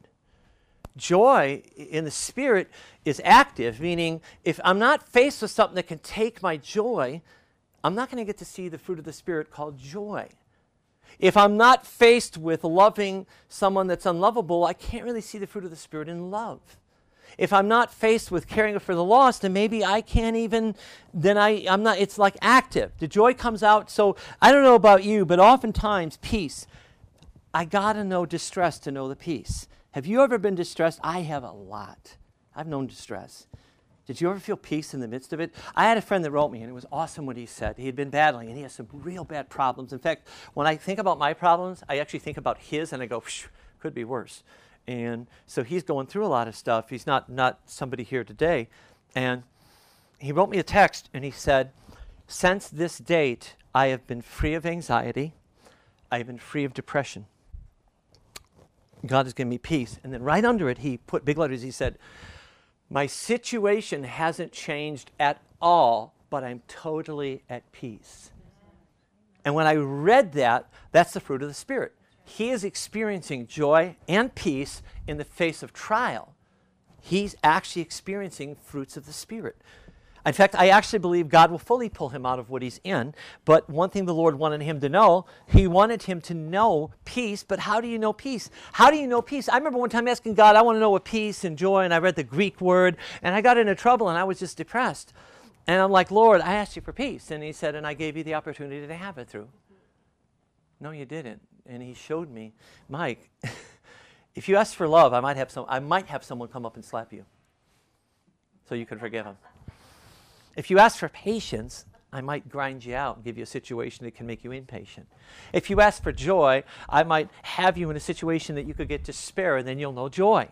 Speaker 1: Joy in the Spirit is active, meaning if I'm not faced with something that can take my joy, I'm not going to get to see the fruit of the Spirit called joy. If I'm not faced with loving someone that's unlovable, I can't really see the fruit of the Spirit in love. If I'm not faced with caring for the lost, then maybe I can't even, I'm not, it's like active. The joy comes out. So I don't know about you, but oftentimes peace, I got to know distress to know the peace. Have you ever been distressed? I have a lot. I've known distress. Did you ever feel peace in the midst of it? I had a friend that wrote me, and it was awesome what he said. He had been battling, and he has some real bad problems. In fact, when I think about my problems, I actually think about his, and I go, could be worse. And so he's going through a lot of stuff. He's not somebody here today. And he wrote me a text, and he said, since this date, I have been free of anxiety. I have been free of depression. God has given me peace. And then right under it, he put big letters. He said, my situation hasn't changed at all, but I'm totally at peace. And when I read that, that's the fruit of the Spirit. He is experiencing joy and peace in the face of trial. He's actually experiencing fruits of the Spirit. In fact, I actually believe God will fully pull him out of what he's in. But one thing the Lord wanted him to know, he wanted him to know peace. But how do you know peace? How do you know peace? I remember one time asking God, I want to know what peace and joy, and I read the Greek word, and I got into trouble, and I was just depressed. And I'm like, Lord, I asked you for peace. And he said, and I gave you the opportunity to have it through. No, you didn't. And he showed me, Mike, if you ask for love, I might have someone come up and slap you so you can forgive them. If you ask for patience, I might grind you out and give you a situation that can make you impatient. If you ask for joy, I might have you in a situation that you could get despair, and then you'll know joy.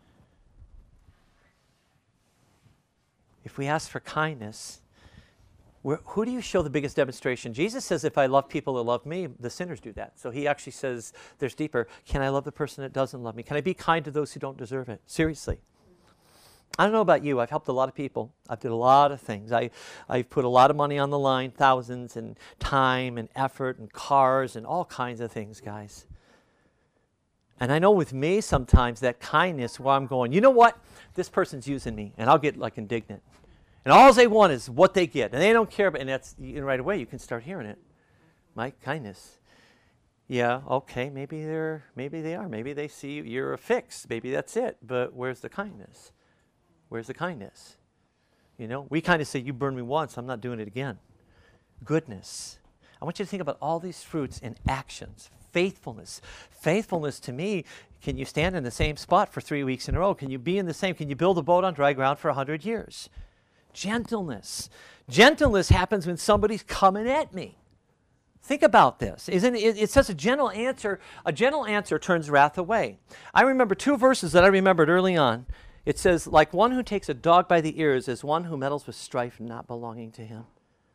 Speaker 1: If we ask for kindness, who do you show the biggest demonstration? Jesus says, if I love people that love me, the sinners do that. So he actually says, there's deeper. Can I love the person that doesn't love me? Can I be kind to those who don't deserve it? Seriously. I don't know about you. I've helped a lot of people. I've did a lot of things. I've put a lot of money on the line, thousands, and time and effort and cars and all kinds of things, guys. And I know with me sometimes that kindness where I'm going, you know what? This person's using me. And I'll get like indignant. And all they want is what they get. And they don't care. And that's right away you can start hearing it. Mike, kindness. Yeah, okay, maybe they are. Maybe they see you're a fix. Maybe that's it. But where's the kindness? Where's the kindness? You know, we kind of say, you burned me once, I'm not doing it again. Goodness. I want you to think about all these fruits in actions. Faithfulness. Faithfulness to me, can you stand in the same spot for 3 weeks in a row? Can you build a boat on dry ground for 100 years? Gentleness. Gentleness happens when somebody's coming at me. Think about this. It says a gentle answer turns wrath away. I remember 2 verses that I remembered early on. It says, like one who takes a dog by the ears is one who meddles with strife not belonging to him.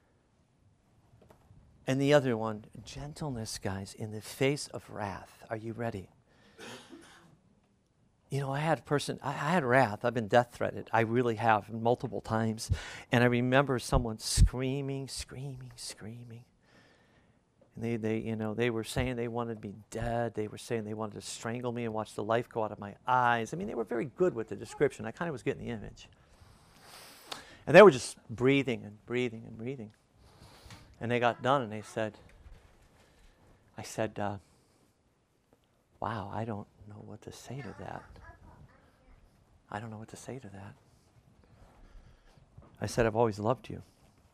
Speaker 1: And the other one, gentleness, guys, in the face of wrath. Are you ready? You know, I had wrath. I've been death threatened. I really have multiple times. And I remember someone screaming. And they were saying they wanted me dead. They were saying they wanted to strangle me and watch the life go out of my eyes. I mean, they were very good with the description. I kind of was getting the image. And they were just breathing. And they got done and I said, wow, I don't know what to say to that. I said, I've always loved you.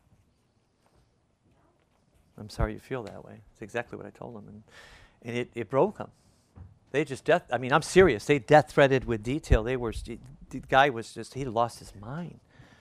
Speaker 1: I'm sorry you feel that way. It's exactly what I told them. And it broke them. They just I'm serious. They death threatened with detail. The guy he lost his mind.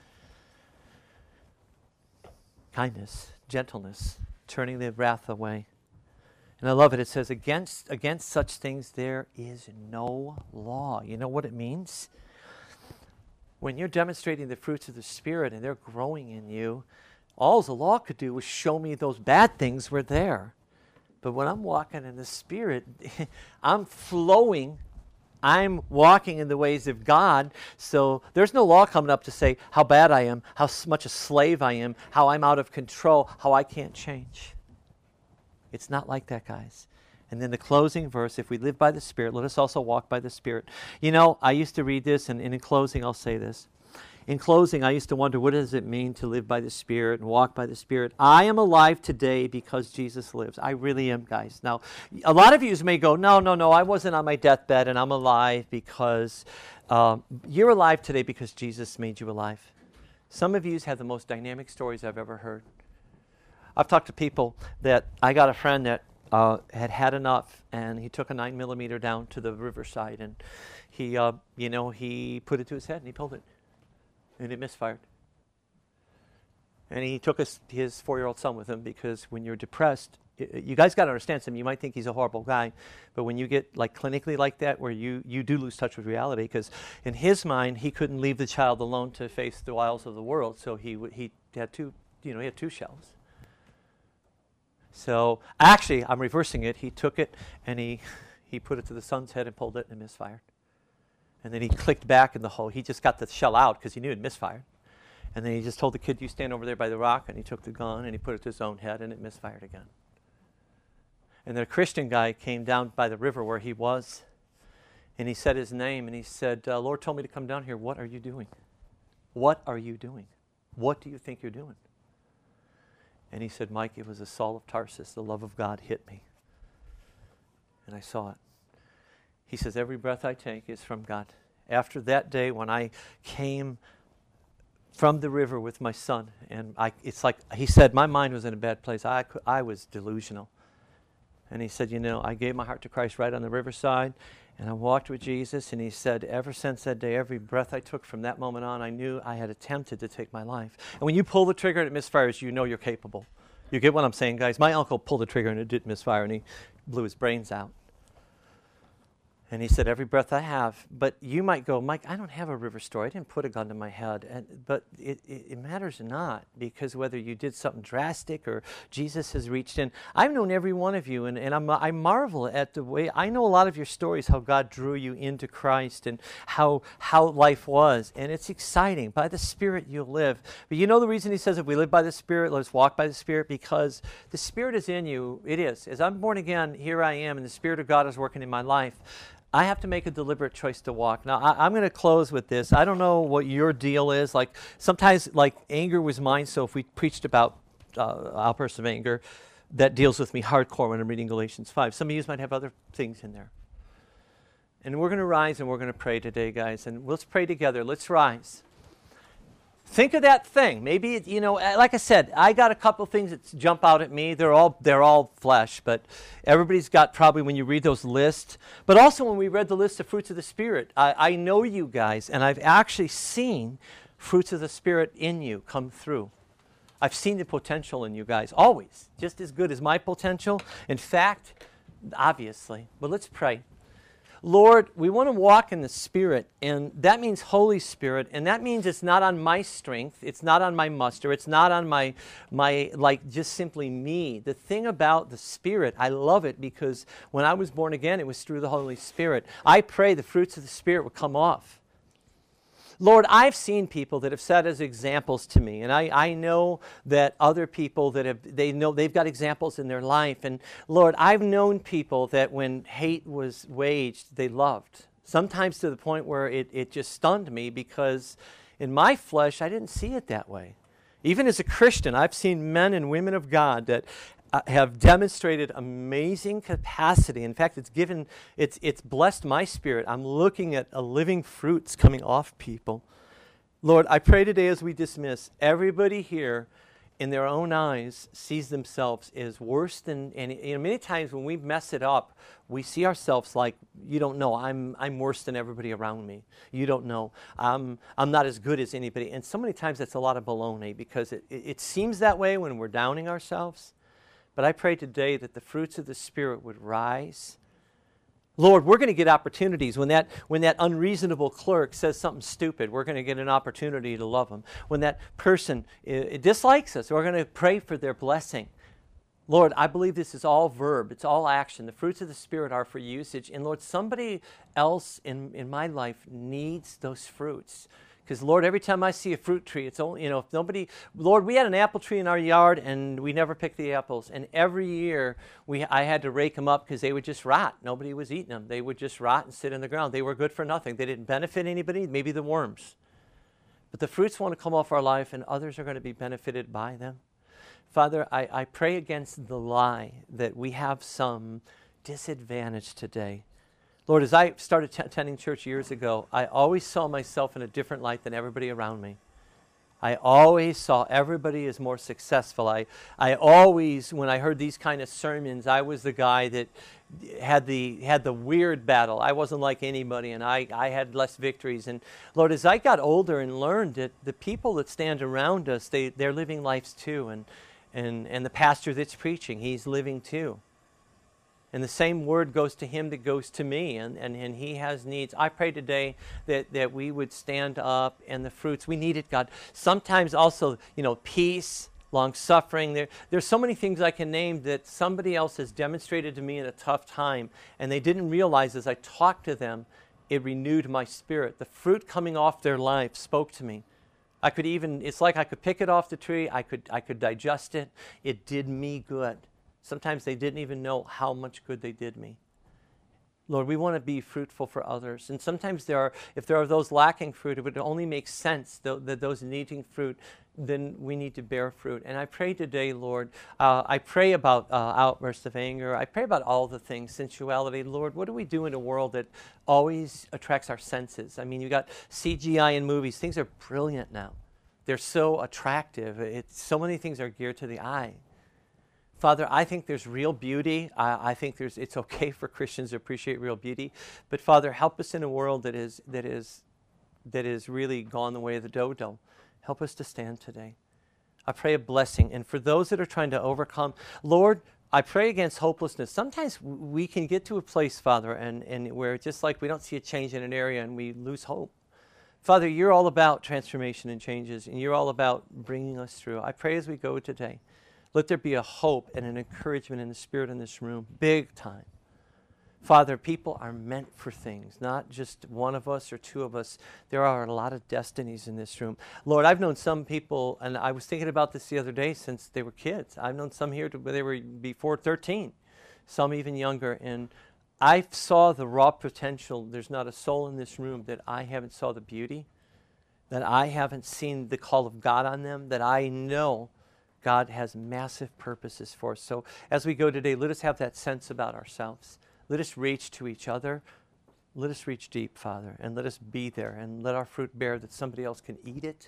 Speaker 1: Kindness, gentleness, turning the wrath away. And I love it. It says, against such things there is no law. You know what it means? When you're demonstrating the fruits of the Spirit and they're growing in you, all the law could do was show me those bad things were there. But when I'm walking in the Spirit, I'm flowing. I'm walking in the ways of God. So there's no law coming up to say how bad I am, how much a slave I am, how I'm out of control, how I can't change. It's not like that, guys. And then the closing verse, if we live by the Spirit, let us also walk by the Spirit. You know, I used to read this, and in closing, I'll say this. In closing, I used to wonder, what does it mean to live by the Spirit and walk by the Spirit? I am alive today because Jesus lives. I really am, guys. Now, a lot of you may go, no, I wasn't on my deathbed and I'm alive because you're alive today because Jesus made you alive. Some of you have the most dynamic stories I've ever heard. I've talked to people that I got a friend that had enough, and he took a 9mm down to the riverside, and he put it to his head and he pulled it. And it misfired. And he took his 4-year-old son with him because when you're depressed, you guys got to understand something. You might think he's a horrible guy, but when you get like clinically like that, where you do lose touch with reality, because in his mind he couldn't leave the child alone to face the wiles of the world, so he had two shells. So actually, I'm reversing it. He took it and he put it to the son's head and pulled it and it misfired. And then he clicked back in the hole. He just got the shell out because he knew it misfired. And then he just told the kid, you stand over there by the rock. And he took the gun and he put it to his own head and it misfired again. And the Christian guy came down by the river where he was. And he said his name and he said, Lord told me to come down here. What are you doing? What are you doing? What do you think you're doing? And he said, Mike, it was a Saul of Tarsus. The love of God hit me. And I saw it. He says, every breath I take is from God. After that day, when I came from the river with my son. And it's like he said, my mind was in a bad place. I was delusional. And he said, I gave my heart to Christ right on the riverside, and I walked with Jesus. And he said, ever since that day, every breath I took from that moment on, I knew I had attempted to take my life. And when you pull the trigger and it misfires, you know you're capable. You get what I'm saying, guys? My uncle pulled the trigger and it didn't misfire, and he blew his brains out. And he said, every breath I have. But you might go, Mike, I don't have a river story. I didn't put a gun to my head. But it matters not, because whether you did something drastic or Jesus has reached in. I've known every one of you, and I marvel at the way, I know a lot of your stories, how God drew you into Christ and how life was. And it's exciting. By the Spirit you'll live. But you know the reason he says if we live by the Spirit, let us walk by the Spirit? Because the Spirit is in you. It is. As I'm born again, here I am, and the Spirit of God is working in my life. I have to make a deliberate choice to walk. Now, I'm going to close with this. I don't know what your deal is. Like sometimes, like anger was mine. So if we preached about outbursts of anger, that deals with me hardcore when I'm reading Galatians 5. Some of you might have other things in there. And we're going to rise and we're going to pray today, guys. And let's pray together. Let's rise. Think of that thing. Maybe, like I said, I got a couple things that jump out at me. They're all flesh, but everybody's got probably when you read those lists. But also when we read the list of fruits of the Spirit, I know you guys, and I've actually seen fruits of the Spirit in you come through. I've seen the potential in you guys, always, just as good as my potential. In fact, obviously. But let's pray. Lord, we want to walk in the Spirit, and that means Holy Spirit, and that means it's not on my strength, it's not on my muster, it's not on my like just simply me. The thing about the Spirit, I love it because when I was born again, it was through the Holy Spirit. I pray the fruits of the Spirit would come off. Lord, I've seen people that have set as examples to me, and I know that other people that they've got examples in their life. And Lord, I've known people that when hate was waged, they loved. Sometimes to the point where it just stunned me because in my flesh, I didn't see it that way. Even as a Christian, I've seen men and women of God that have demonstrated amazing capacity. In fact, it's blessed my spirit. I'm looking at a living fruits coming off people. Lord, I pray today as we dismiss, everybody here in their own eyes sees themselves as worse than any. Many times when we mess it up, we see ourselves like, you don't know, I'm worse than everybody around me. You don't know. I'm not as good as anybody. And so many times that's a lot of baloney because it seems that way when we're downing ourselves. But I pray today that the fruits of the Spirit would rise. Lord, we're going to get opportunities. When that unreasonable clerk says something stupid, we're going to get an opportunity to love them. When that person dislikes us, we're going to pray for their blessing. Lord, I believe this is all verb. It's all action. The fruits of the Spirit are for usage. And Lord, somebody else in my life needs those fruits. Because, Lord, every time I see a fruit tree, it's only, if nobody, Lord, we had an apple tree in our yard and we never picked the apples. And every year I had to rake them up because they would just rot. Nobody was eating them. They would just rot and sit in the ground. They were good for nothing. They didn't benefit anybody, maybe the worms. But the fruits want to come off our life and others are going to be benefited by them. Father, I pray against the lie that we have some disadvantage today. Lord, as I started attending church years ago, I always saw myself in a different light than everybody around me. I always saw everybody as more successful. I always, when I heard these kind of sermons, I was the guy that had the weird battle. I wasn't like anybody, and I had less victories. And Lord, as I got older and learned that the people that stand around us, they're living lives too. And the pastor that's preaching, he's living too. And the same word goes to him that goes to me, and he has needs. I pray today that we would stand up and the fruits. We need it, God. Sometimes also, peace, long-suffering. There's so many things I can name that somebody else has demonstrated to me in a tough time, and they didn't realize as I talked to them, it renewed my spirit. The fruit coming off their life spoke to me. It's like I could pick it off the tree. I could digest it. It did me good. Sometimes they didn't even know how much good they did me. Lord, we want to be fruitful for others. And sometimes if there are those lacking fruit, it would only make sense that those needing fruit, then we need to bear fruit. And I pray today, Lord, I pray about outbursts of anger. I pray about all the things, sensuality. Lord, what do we do in a world that always attracts our senses? I mean, you got CGI in movies. Things are brilliant now. They're so attractive. So many things are geared to the eye. Father, I think there's real beauty. I think it's okay for Christians to appreciate real beauty. But Father, help us in a world that is really gone the way of the dodo. Help us to stand today. I pray a blessing. And for those that are trying to overcome, Lord, I pray against hopelessness. Sometimes we can get to a place, Father, and where just like we don't see a change in an area and we lose hope. Father, you're all about transformation and changes, and you're all about bringing us through. I pray as we go today, let there be a hope and an encouragement in the Spirit in this room, big time. Father, people are meant for things, not just one of us or two of us. There are a lot of destinies in this room. Lord, I've known some people, and I was thinking about this the other day since they were kids. I've known some here where they were before 13, some even younger, and I saw the raw potential. There's not a soul in this room that I haven't saw the beauty, that I haven't seen the call of God on them, that I know God has massive purposes for us. So as we go today, let us have that sense about ourselves. Let us reach to each other. Let us reach deep, Father, and let us be there, and let our fruit bear that somebody else can eat it.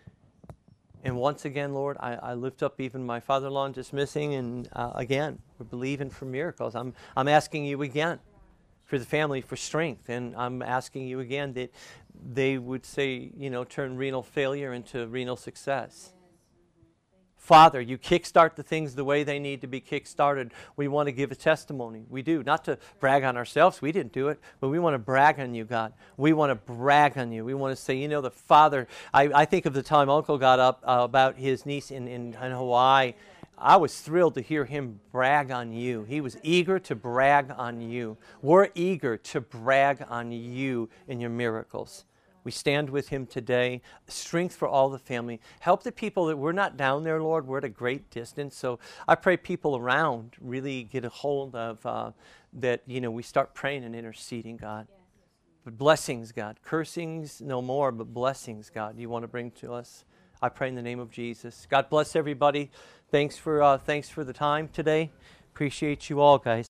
Speaker 1: And once again, Lord, I lift up even my father-in-law just missing, and again, we're believing for miracles. I'm asking you again for the family for strength, and I'm asking you again that they would say, turn renal failure into renal success. Father, you kickstart the things the way they need to be kickstarted. We want to give a testimony. We do. Not to brag on ourselves. We didn't do it. But we want to brag on you, God. We want to brag on you. We want to say, the Father. I think of the time Uncle got up about his niece in Hawaii. I was thrilled to hear him brag on you. He was eager to brag on you. We're eager to brag on you in your miracles. We stand with him today. Strength for all the family. Help the people that we're not down there, Lord. We're at a great distance. So I pray people around really get a hold of that, we start praying and interceding, God. But blessings, God. Cursings no more, but blessings, God, you want to bring to us. I pray in the name of Jesus. God bless everybody. Thanks for the time today. Appreciate you all, guys.